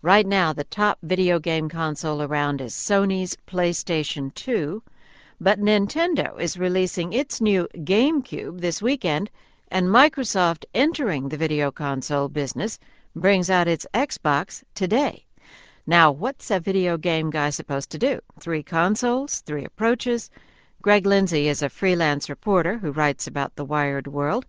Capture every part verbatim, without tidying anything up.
Right now, the top video game console around is Sony's PlayStation two, but Nintendo is releasing its new GameCube this weekend, and Microsoft, entering the video console business, brings out its Xbox today. Now, what's a video game guy supposed to do? Three consoles, three approaches. Greg Lindsay is a freelance reporter who writes about the Wired world.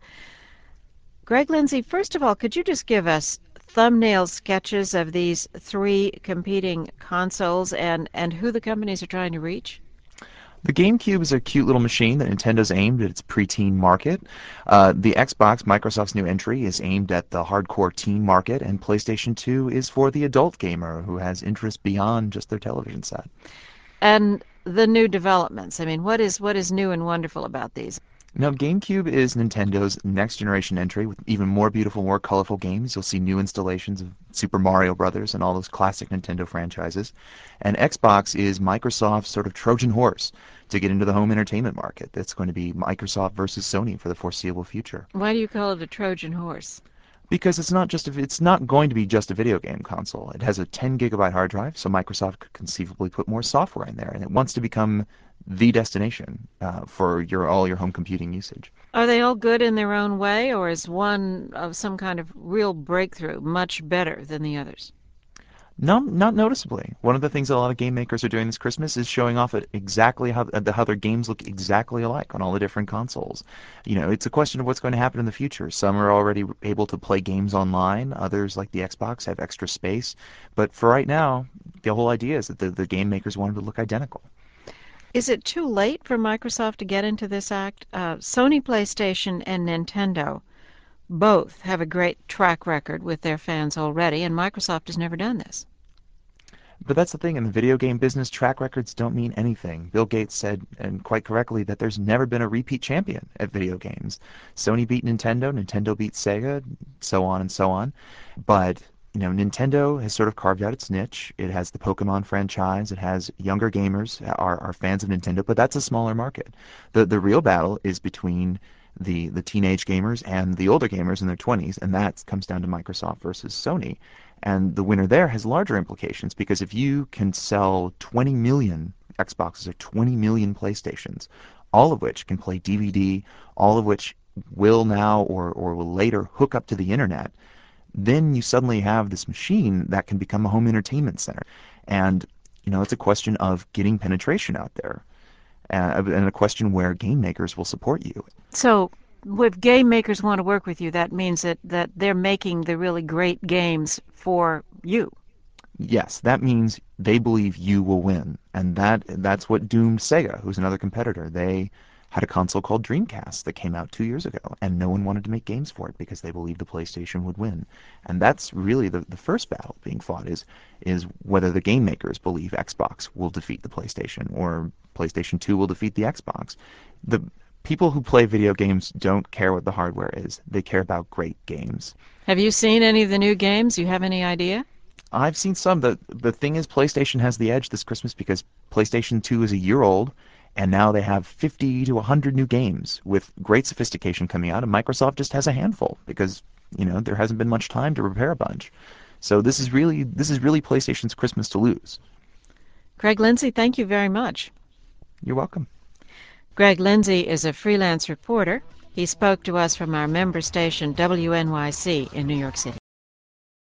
Greg Lindsay, first of all, could you just give us thumbnail sketches of these three competing consoles and, and who the companies are trying to reach? The GameCube is a cute little machine that Nintendo's aimed at its preteen market. Uh, the Xbox, Microsoft's new entry, is aimed at the hardcore teen market, and PlayStation two is for the adult gamer who has interests beyond just their television set. And the new developments, I mean, what is what is new and wonderful about these? Now, GameCube is Nintendo's next generation entry with even more beautiful, more colorful games. You'll see new installations of Super Mario Brothers and all those classic Nintendo franchises. And Xbox is Microsoft's sort of Trojan horse to get into the home entertainment market. That's going to be Microsoft versus Sony for the foreseeable future. Why do you call it a Trojan horse? Because it's not just a, it's not going to be just a video game console. It has a ten gigabyte hard drive, so Microsoft could conceivably put more software in there, and it wants to become the destination uh, for your all your home computing usage. Are they all good in their own way, or is one of some kind of real breakthrough much better than the others? No, not noticeably. One of the things that a lot of game makers are doing this Christmas is showing off at exactly how, how their games look exactly alike on all the different consoles. You know, it's a question of what's going to happen in the future. Some are already able to play games online. Others, like the Xbox, have extra space. But for right now, the whole idea is that the, the game makers want them to look identical. Is it too late for Microsoft to get into this act? Uh, Sony PlayStation and Nintendo both have a great track record with their fans already, and Microsoft has never done this. But that's the thing, in the video game business, track records don't mean anything. Bill Gates said, and quite correctly, that there's never been a repeat champion at video games. Sony beat Nintendo, Nintendo beat Sega, so on and so on. But you know, Nintendo has sort of carved out its niche. It has the Pokemon franchise. It has younger gamers are, are fans of Nintendo, but that's a smaller market. The the real battle is between the the teenage gamers and the older gamers in their twenties, and that comes down to Microsoft versus Sony. And the winner there has larger implications, because if you can sell twenty million Xboxes or twenty million PlayStations, all of which can play D V D, all of which will now or, or will later hook up to the internet, then you suddenly have this machine that can become a home entertainment center. And, you know, it's a question of getting penetration out there, uh, and a question where game makers will support you. So if game makers want to work with you, that means that, that they're making the really great games for you. Yes, that means they believe you will win. And that that's what doomed Sega, who's another competitor. They had a console called Dreamcast that came out two years ago, and no one wanted to make games for it because they believed the PlayStation would win. And that's really the, the first battle being fought, is is whether the game makers believe Xbox will defeat the PlayStation, or PlayStation two will defeat the Xbox. The people who play video games don't care what the hardware is. They care about great games. Have you seen any of the new games? You have any idea? I've seen some. The, the thing is, PlayStation has the edge this Christmas because PlayStation two is a year old, and now they have fifty to one hundred new games with great sophistication coming out, and Microsoft just has a handful because, you know, there hasn't been much time to prepare a bunch. So this is really this is really PlayStation's Christmas to lose. Greg Lindsay, thank you very much. You're welcome. Greg Lindsay is a freelance reporter. He spoke to us from our member station W N Y C in New York City.